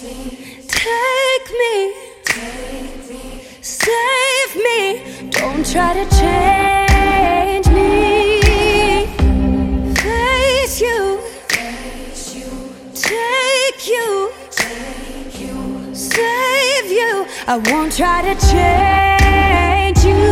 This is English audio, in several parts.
Take me, save me. Don't try to change me. Face you, take you, save you. I won't try to change you.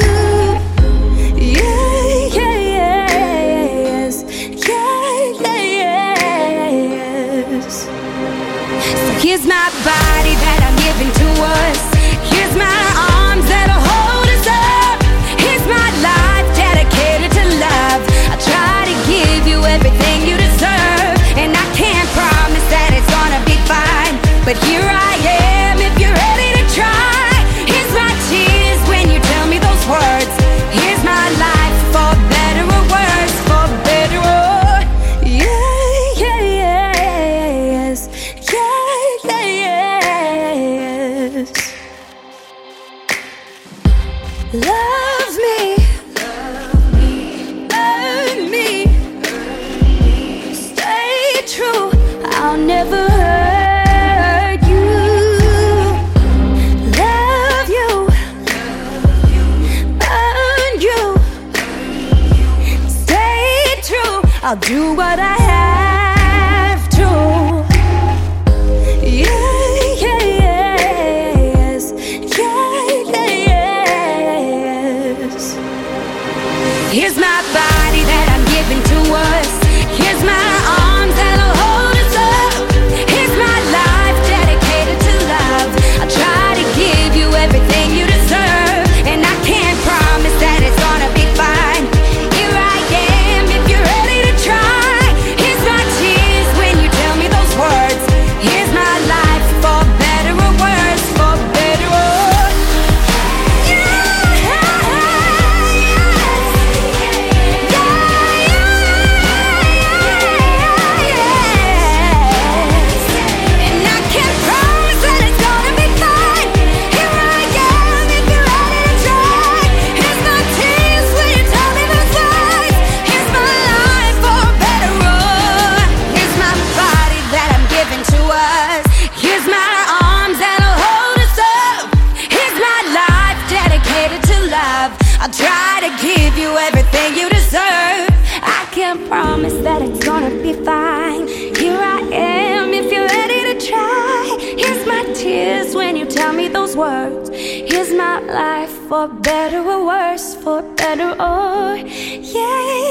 Yeah, yeah, yes. Yeah, yeah, yes. So here's my body that I'm giving to us. Here's my arms that'll hold us up. Here's my life dedicated to love. I try to give you everything you deserve, and I can't promise that it's gonna be fine, but here I am if you're ready to try. Here's my tears when you tell me those words. Here's my life for better or worse, for better or yeah, yeah, yes. Yeah, yeah, yes. Love me, earn me, stay true. I'll never hurt you. Love you, earn you, stay true. I'll do what I have to. Yeah, yeah, yes. Yeah, yes. Here's my body that I'm giving to us. Here's my arms that'll hold us up. Here's my life dedicated to love. I try to give you everything you deserve, and I can't promise that it's gonna be fine. Here I am if you're ready to try. Here's my tears when you tell me those words. Here's my life for better or worse, for better or I'll try to give you everything you deserve. I can't promise that it's gonna be fine. Here I am if you're ready to try. Here's my tears when you tell me those words. Here's my life for better or worse, for better or yeah.